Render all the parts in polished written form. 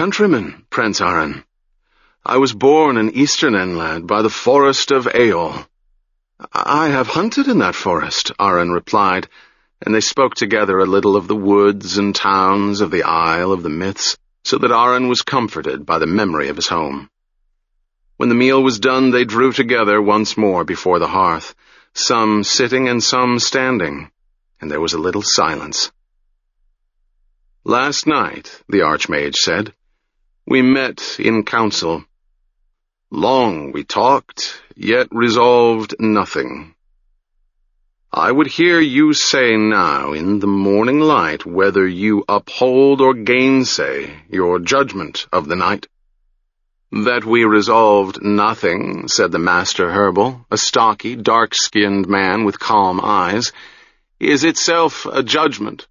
Countryman, Prince Aran. I was born in eastern Enlad by the forest of Aeol. I have hunted in that forest, Aran replied, and they spoke together a little of the woods and towns of the Isle of the Myths, so that Aran was comforted by the memory of his home. When the meal was done, they drew together once more before the hearth, some sitting and some standing, and there was a little silence. Last night, the Archmage said, we met in council. Long we talked, yet resolved nothing. I would hear you say now in the morning light whether you uphold or gainsay your judgment of the night. That we resolved nothing, said the Master Herbal, a stocky, dark-skinned man with calm eyes, is itself a judgment.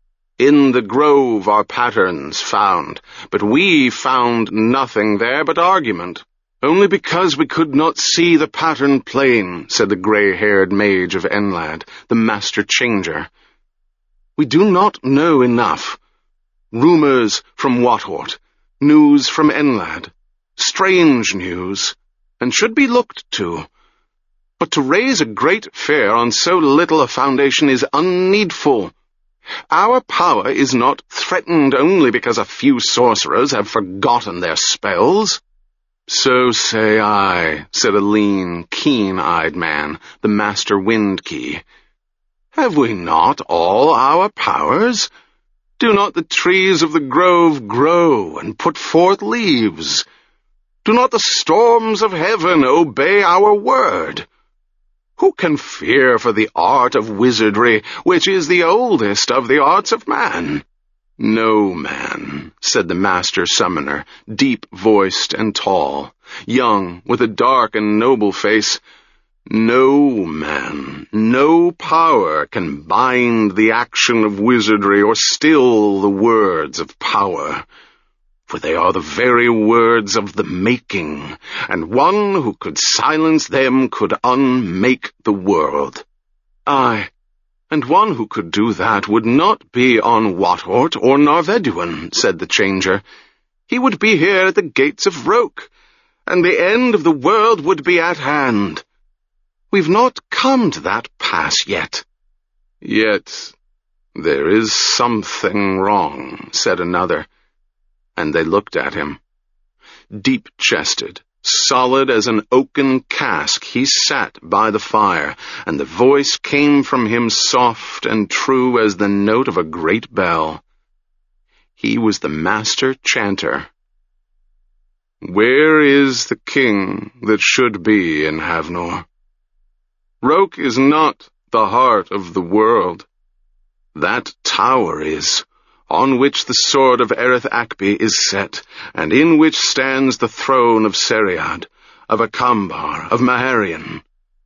In the grove are patterns found, but we found nothing there but argument. Only because we could not see the pattern plain, said the grey-haired mage of Enlad, the Master Changer. We do not know enough. Rumours from Wathort, news from Enlad, strange news, and should be looked to. But to raise a great fair on so little a foundation is unneedful. Our power is not threatened only because a few sorcerers have forgotten their spells. So say I, said a lean, keen-eyed man, the Master Windkey. Have we not all our powers? Do not the trees of the grove grow and put forth leaves? Do not the storms of heaven obey our word? Who can fear for the art of wizardry, which is the oldest of the arts of man? No man, said the Master Summoner, deep-voiced and tall, young, with a dark and noble face. No man, no power can bind the action of wizardry or still the words of power. For they are the very words of the making, and one who could silence them could unmake the world. Aye, and one who could do that would not be on Wathort or Narveduin, said the Changer. He would be here at the gates of Roke, and the end of the world would be at hand. We've not come to that pass yet. Yet there is something wrong, said another, and they looked at him. Deep-chested, solid as an oaken cask, he sat by the fire, and the voice came from him soft and true as the note of a great bell. He was the Master Chanter. Where is the king that should be in Havnor? Roke is not the heart of the world. That tower is, on which the sword of Erith Akbi is set, and in which stands the throne of Seriad, of Akambar, of Maharian.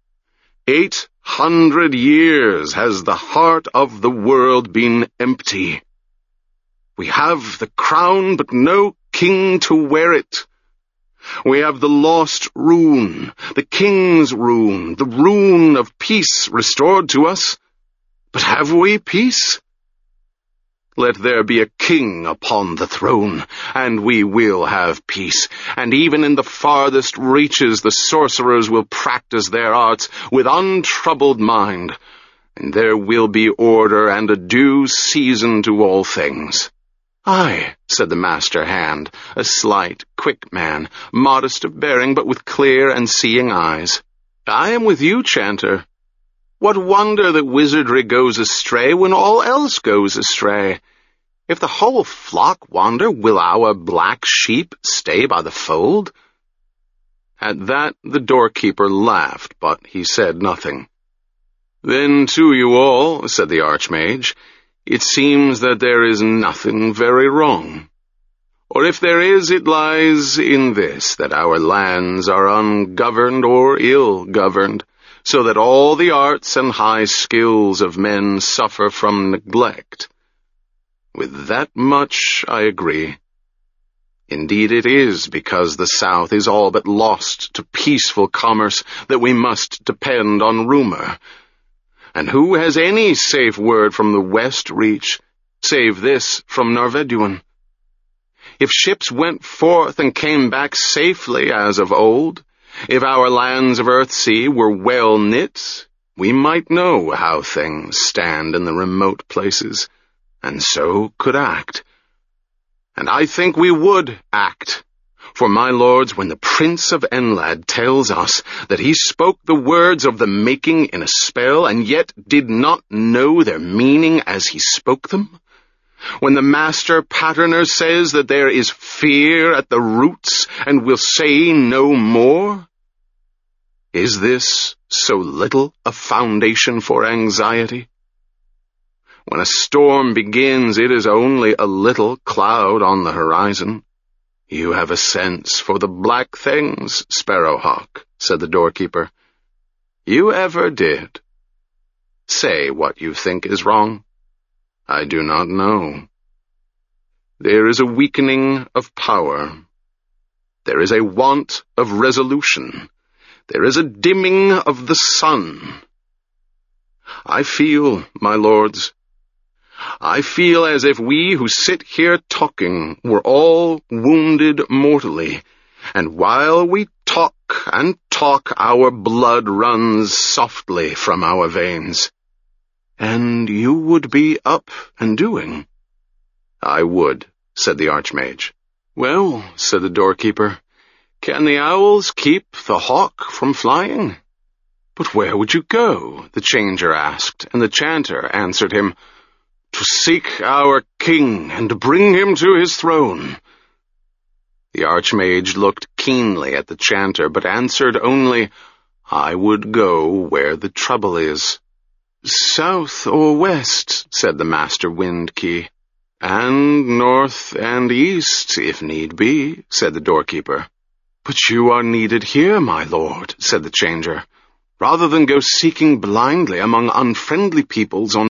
800 years has the heart of the world been empty. We have the crown, but no king to wear it. We have the lost rune, the king's rune, the rune of peace restored to us. But have we peace? Let there be a king upon the throne, and we will have peace, and even in the farthest reaches the sorcerers will practice their arts with untroubled mind, and there will be order and a due season to all things. Aye, said the Master Hand, a slight, quick man, modest of bearing, but with clear and seeing eyes. I am with you, Chanter. What wonder that wizardry goes astray when all else goes astray? If the whole flock wander, will our black sheep stay by the fold? At that the doorkeeper laughed, but he said nothing. Then to you all, said the Archmage, it seems that there is nothing very wrong. Or if there is, it lies in this, that our lands are ungoverned or ill-governed, so that all the arts and high skills of men suffer from neglect. With that much I agree. Indeed it is because the South is all but lost to peaceful commerce that we must depend on rumor. And who has any safe word from the West reach, save this from Narveduin? if ships went forth and came back safely as of old, if our lands of Earthsea were well knit, we might know how things stand in the remote places, and so could act. And I think we would act. For, my lords, when the Prince of Enlad tells us that he spoke the words of the making in a spell, and yet did not know their meaning as he spoke them, when the master patterner says that there is fear at the roots, and will say no more, is this so little a foundation for anxiety? When a storm begins, it is only a little cloud on the horizon. You have a sense for the black things, Sparrowhawk, said the doorkeeper. You ever did. Say what you think is wrong. I do not know. There is a weakening of power. There is a want of resolution. There is a dimming of the sun. I feel, my lords, I feel as if we who sit here talking were all wounded mortally, and while we talk and talk, our blood runs softly from our veins. And you would be up and doing. I would, said the Archmage. Well, said the doorkeeper, can the owls keep the hawk from flying? But where would you go? The changer asked, and the chanter answered him, to seek our king and bring him to his throne. The Archmage looked keenly at the chanter, but answered only, I would go where the trouble is. South or west, said the Master Windkey. And north and east, if need be, said the doorkeeper. But you are needed here, my lord, said the changer, rather than go seeking blindly among unfriendly peoples on